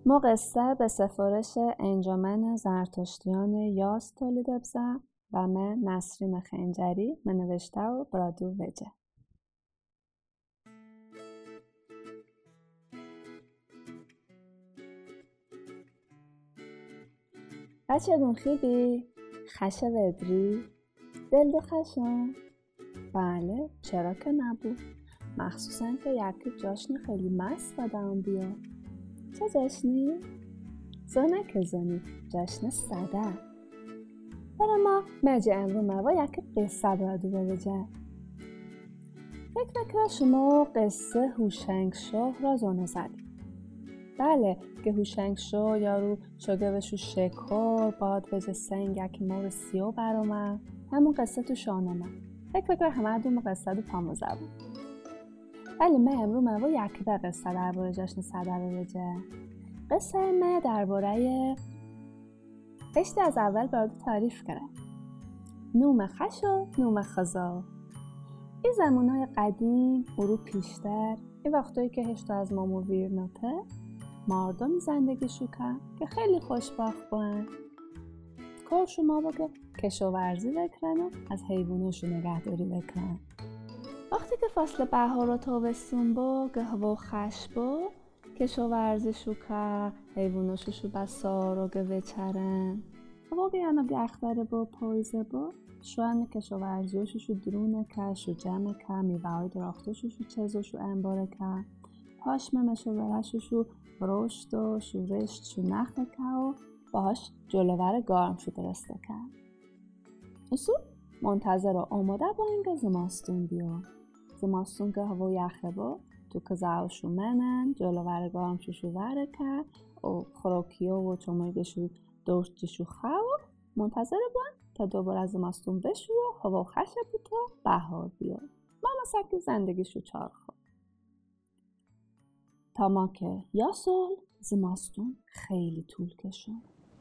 ما قصه به سفارش انجمن زرتشتیان یاس تولید ابزه و من نسرین خنجری من نوشته و برادو وجه. بچه دون خیلی خشه ودری؟ دل دو خشم؟ بله چرا که نبود، مخصوصا که یکی جشن خیلی مست و دام بیا. چه جشنی؟ زنه که زنی جشن صده. برای ما مجه امرو موا یکی قصه برادو بوجه. فکر شما قصه هوشنگشاه را زنه زدی. بله که هوشنگشاه یارو شگه بشو شکر باد بجه سنگ یکی مور سیو برامه. همون قصه تو شانمه. فکر همه دوم قصه دو پاموزه بود. ولی من امرو موا یکی به قصه درباره جشن صده بوجه. قصه من درباره هشتی از اول برادو تعریف کرد. نوم خش و نوم خزا. این زمانهای قدیم برو پیشتر این وقتایی که هشتا از مامو ویرناته مردم زندگی شو کن که خیلی خوشبخت بودن. کار شما با که کشاورزی بکنن و از حیواناشو نگهداری بکنن. وقتی که فصل بهار و تابستون با که هوا خش با کشاورزی شو که حیواناشو شو بسار و گوه چرن. هوا بیانا گختره با پایزه با شوان کشاورزیاشو شو درونه که شو جمع که میوه های درختاشو شو چزو شو انباره که پاشمه مشاورشو شو رشد و شو رشت شو نخه که و باهاش جلوور گارم شو درسته که. اصول منتظر و آماده با اینگه زماستون بیا. زماستون که هوا یخه با تو که زهاشو منن جلوور گارم شو وره که و خوراکیو و چمایگشو دورتشو خوا منتظر بان تا دوباره از زماستون بشو و هوا خشه بود تا بهار بیا. ماما سکی زندگیشو چارخو. تا ما که یا سال زماستون خیلی طول کشون.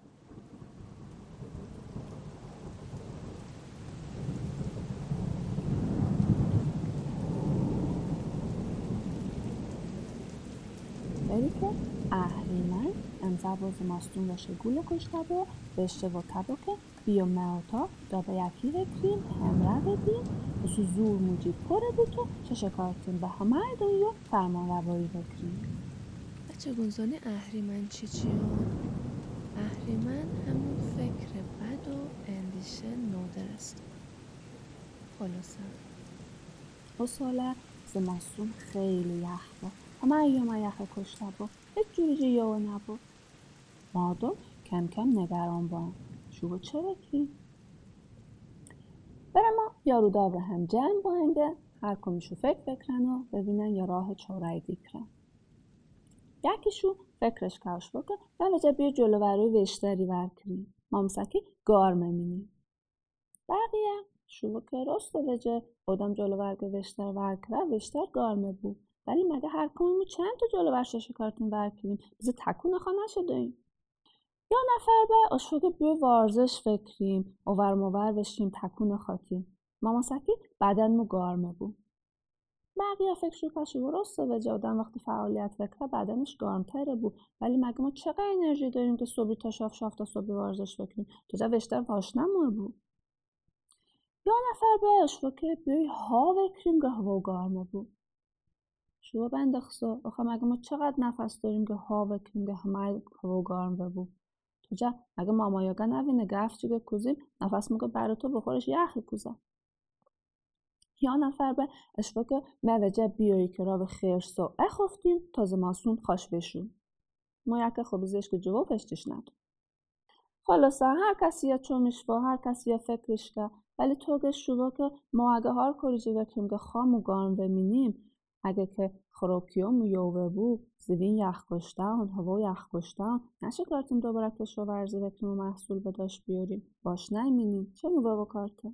بری که اهریمن امزه با زماستون و شگول کشته با بشته و کبا که بیا موتا دا به یکی بکریم همراه بدیم بسو زور موجی پره بود و شکارتون به همه دنیا فرمان روایی بکریم. بچه گنزانه اهریمن چی ها؟ اهریمن همون فکر بد و اندیشه نادر است. خلاصه اصاله زماستون خیلی یخ با همه ایام یخ کشته با هیچ جوری جیو نبود. مردم کم کم نگران با شو چرا کی؟ برای ما یارو دابر هم جمع با هنگه هر کمیشو فکر بکرن و ببینن یا راه چاره دیکرن. یکیشو فکرش کاش بکن ولی بیر جلووری وشتری ورکریم. ما مسکی گار میمینیم. بقیه شو که راست وجه آدم جلوورگ وشتر ورکره وشتر گار میبود. ولی مگه هر کمیمو چند تا جلوورش شکارتون ورکریم بزه تکون خوا نشدیم. یا نفر به اشفاق بیو وارزش فکریم اوور موور بشیم تکون خاتیم. ما مسکی بدنمو گار میبود. بقیه فکر کشو راست وجه آدم وقتی فعالیت بکنه بدنش گارمتره بود. ولی مگه ما چقدر انرژی داریم که صبحی تا شاف تا صبحی ورزش بکنیم تو جا وشتر پاشنمو بود. یا نفر به اشفاق بیوی ها بکریم که هوا گارمه بود. شو بندخصو آخه مگه ما چقدر نفس داریم که ها بکریم که همه هوا گارمه بود. تو جا مگه ماما یاگه نبینه گفت چی بکوزیم نفس میگه برای تو بخورش یخی کوزه. یا نفر به اشفاق موجه بیایی که را به خیرسو اخفتیم تا زماستون خوش بشون. ما یکه خوبیزش که جواب پشتش ندو. خلاصه هر کسی یا چومش با هر کسی یا فکرش که ولی توگش شو که ما اگه هر کاری بکنیم که خام و گارم بمینیم اگه که خوراکیامو یوه بود زوین یخ کشتن هوا یخ کشتن نشه کارتیم دوباره کشاورزی بکنیم و محصول به داشت بیاریم باش نمینیم چه موبا کارته.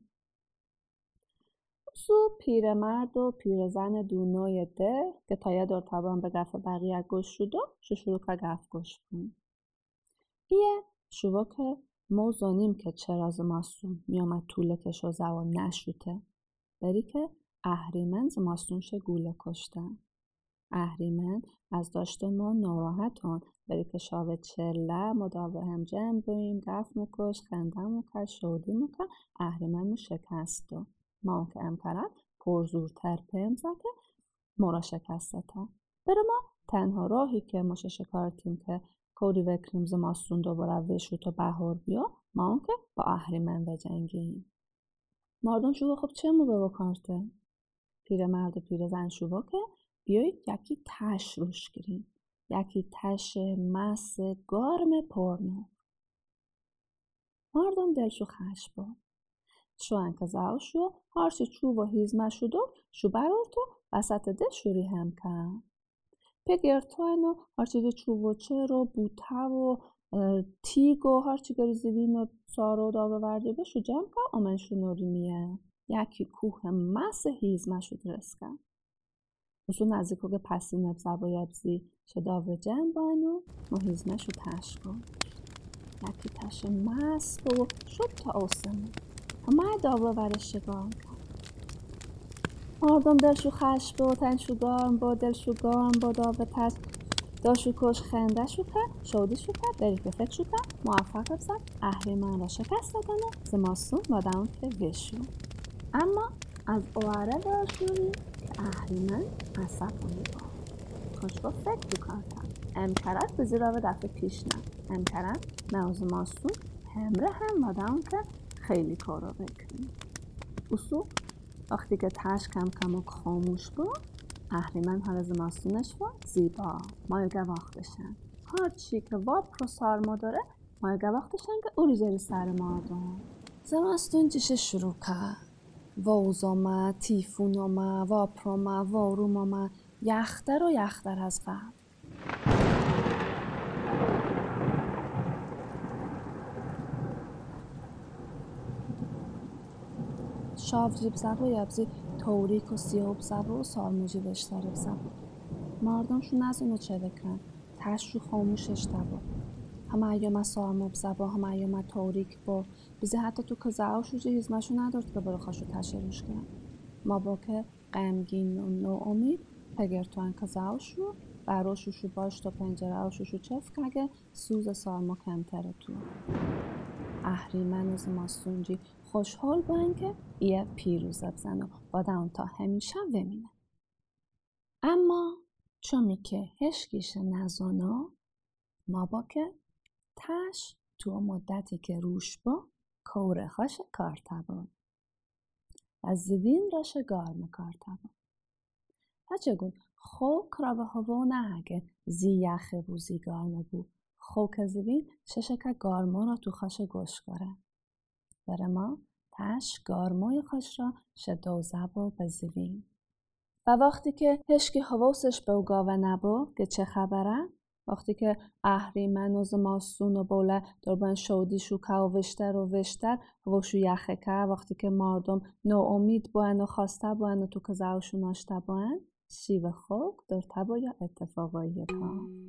سو پیرمرد و پیرزن دونای ده که تا یه دور تبان به گفت بقیه گوش شد و شروع که گفت گوش کن. ایه شو که موزانیم که چرا زماستون میامد طول کشو زوان نشوته. بری که اهریمن زماستونش گوله کشتن. اهریمن از داشته ما ناراحتان بری که شاوه چله مداوه هم جمع باییم گف مکش خنده مکش شودی مکن اهریمن شکستو ما که امکرد پرزورتر پیم زده ما را شکسته تا بره ما تنها راهی که ما شکارتیم که کوری وکریم زماستون دوباره وشو تا بهار بیا ما که با اهریمن بجنگیم مردم شو خب چه مو بکارته پیرمرد و پیرزن شو که بیایید یکی تش روش گیریم یکی تش مس گارم پرنو مردم دلشو خش با شو انکزاو شو هرچی چوب و هیزمه شدو شو برارتو وسط ده شوری هم کن پگرتو انو هرچی ده چوب و چر و بوته و تیگ و هرچی گری زیوین و سارو داو ورده بشو جمع کن آمنشو نوری میه یکی کوه مس هیزمه شو درست کن وسو نزدیکو که پسی نبزه بایبزی چه داو جمع بانو محیزمه شو تش کن یکی تش مس و شد تا آسمو همه داو ورش شگان کن مردم دلشو خش با تنشو گارم با دلشو گارم با داو تش داشو کش خنده شو که شودی شو که بری که فکر شو که موفق بزد اهریمن را شکست دادن و زماستون وادم که وشو اما از اواره داشوری که اهریمن عصبانی با کشبا فکر بکارتن امکرد به زیراوه دفعه پیش نه امکرد نه زماستون همره هم وادم که خیلی کارا بکنی اصو وقتی که تش کم کم خاموش با اهریمن حال زماستونش با زیبا مایگه وقتشن هرچی که واب رو سارما داره مایگه وقتشن که اولی جری سر مردم زماستون جیشه شروع که ووزامه تیفونامه واپرومه وارومامه یختر و یختر از قبل شاف جیب زبا یبزی توریک و سیوب زبا و سارموجی بشتر زبا مردمشو نزونه چه بکن تش رو خاموشش دبا همه ایام سارموب زبا همه ایام توریک با بیزی حتی تو که زعاشو جهیزمشو ندارد که برو خاشو تشه روش کرد ما با که غمگین و ناامید پگرتوان که زعاشو براشوشو باش تا پنجره آشوشو چفت که اگه سوز سارما کمتره تو اهریمن و زماستونجی خوشحال باین که ایه پیروزه بزن و بادم تا همیشه ومینه اما چومی که هشگیش نزانا ما با که تش تو مدتی که روش با کوره خوش کارتبا و زوین راش گارم کارتبا هچگون خوک را به هوا نهگه زی یخه بو زی گارم بو خوک زوین ششک گارما را تو خوش گوش کاره بره ما تش گارمای خوش را شدو زبا به زوین و وقتی که هشکی حواسش به گاوه نبا که چه خبره وقتی که اهریمن و زماستون و بوله دربان شودیشو که و وشتر هواشو یخه که وقتی که مردم ناامید باین و خواسته باین و تو که زوشو ناشته باین شیوه خوک در تبا یا اتفاقایی که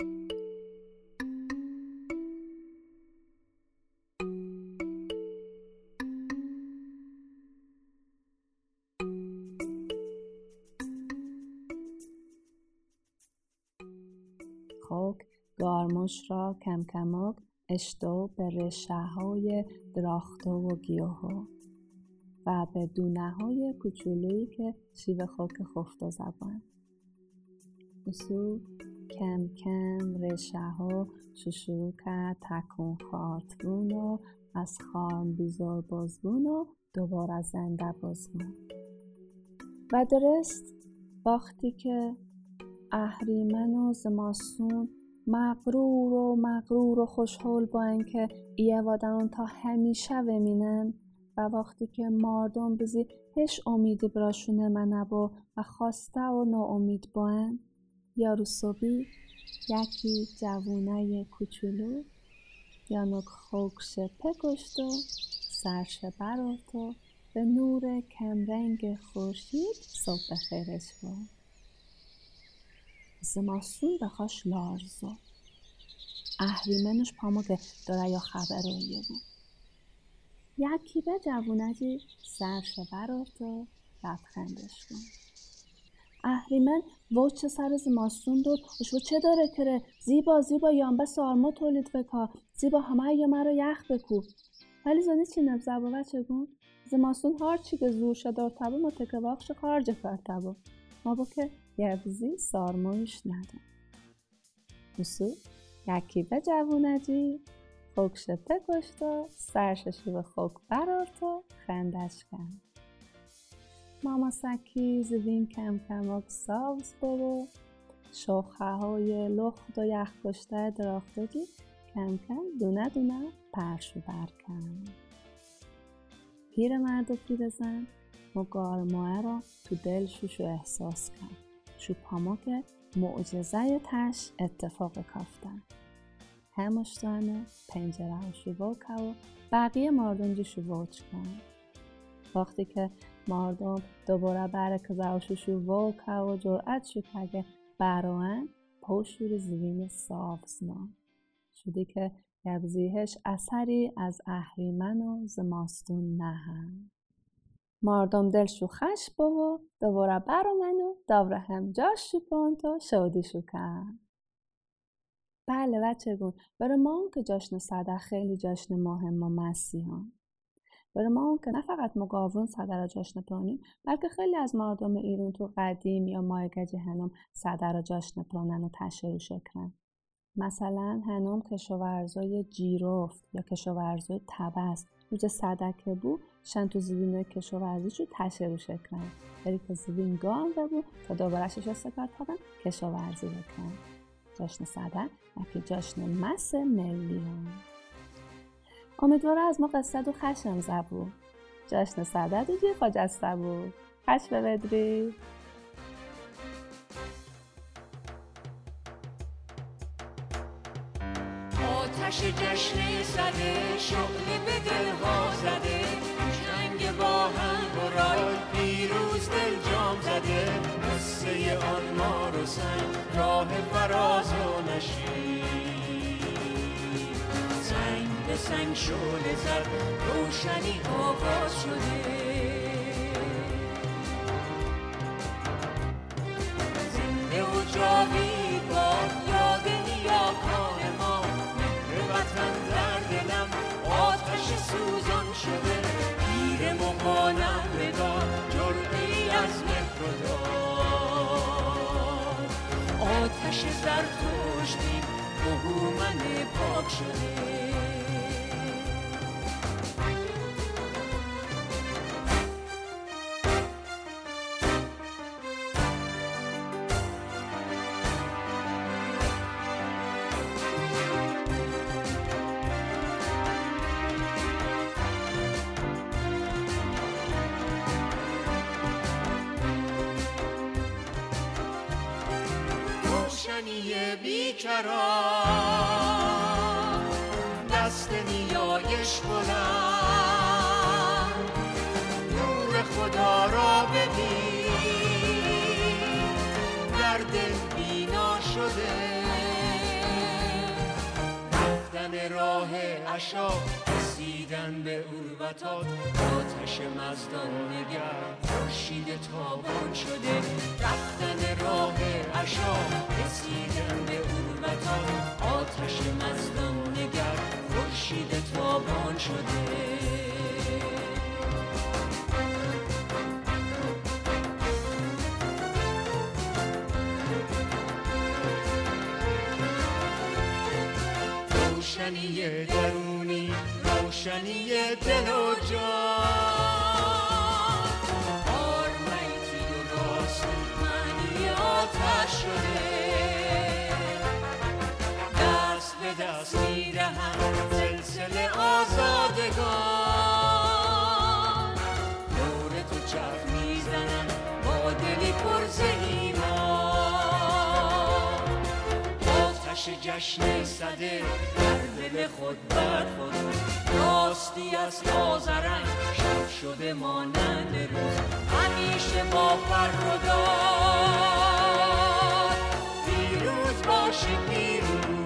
خوک گارموش را کم کمک اشتو به رشه های درخت و گیاه و به دونه های کوچولویی که شیوه خوک خفته زبان اصول کم کم رشه ها شروع کرد تکون خارتبون و از خارم بیزار بازبون و دوباره زنده بازبون و درست وقتی که اهریمن و زماستون مغرور و خوشحال با اینکه ایه وادن تا همیشه ومینن و وقتی که مردم بزی هش امیدی براشونه منبا و خواسته و ناامید باین یارو صبی یکی جوونه کوچولو یانوک خوکش پکشت و سرش برات و به نور کمرنگ خورشید صبح خیرش بود زماستون بخواش لارزو اهریمنش پاما که داره یا خبراییه بود یکی به جوونه جی سرش برات و لبخندش کن اهریمن وچ سر زماستون داد و چه داره کره زیبا یانبه سارما تولید بکا زیبا همه یا مرا یخ بکو. ولی زنی چی نبزبا بچگون زماستون هارچی که زور شدار تبا متکواقش خارج کار تبا ما با که یبزی سارمایش ندم. بسو یکی به جوونجی خوکشته کشتا سرششی به خوک برارتا خندش کن. ماما سکی زوین کم کمک ساوز برو شاخه های لخت و یخ کشته دراختگی کم کم دونه پرشو برکن. پیر مرد و پیر زن مگارماه را تو دلشوشو احساس کن. شو پاما که معجزه تش اتفاق کافتن. همشتانه پنجره و شو که و بقیه مردم شو وچ کن. وقتی که مردم دوباره برک زوشو شو که و جرعت شو که براین پوشور زوین سافزنا. شدی که یبزیهش اثری از اهریمن و زماستون نهن. مردم دلشو خش و دوباره برامن و دوباره هم جاش شو پرانتو شودی شو کن. بله بچگون برای ما که جشن صدر خیلی جشن مهم و مسیحان. برای ما که نه فقط مقاوم صدر را جشن پرانیم بلکه خیلی از مردم ایران تو قدیم یا مایگج هنم صدر را جشن پرانن و تشریع شکرن. مثلا هنم کشاورزای جیرفت یا کشاورزای تبست روز صدکه بو شن تو زوینه کشاورزی شو تشریع شکرن. بری که زوین گام ببو تا دوباره شش استکار پاکن کشاورزی بکن. جشن صدر یکی جشن مس ملی هم. امیدواره از ما قصد و خشم زبو. جشن صدر دیگه خاجسته بود. خش ببدری. آتش جشن صدر شعله به دلها زده جنگ با هم برای پیروز دل جام زده قصه آن مار و سنگ راه فراز و نشید سنگ به سنگ شعله زد روشنی آغاز شده زنده و جاوید باد یاد نیاکان ما مهر وطن در دلم آتش سوزان شده پیر مقانم بدار جرعه‌ای از مهر و دار آتش زرتشتی بهومن پاک شده روشنی بیکران دست نیایش بلند نور خدا را ببین در دل بینا شده رفتن راه عشا رسیدن به عروتات آتش مزدان نگر خورشید تابان شده رفتن راه عشا رسیدن به عروتات آتش مزدان نگر خورشید تابان شده روشنی درونی روشنی دل و جان آرمیتی و راست معنی آتش شده دست به دست می‌دهند سلسله آزادگان دور تو چرخ می‌زنند با دلی پر ز ایمان آتش جشن صدر در دل خود بر خود راستی از تازه رنگ شب شده مانند روز همیشه با فر و داد پیروز باشه پیروز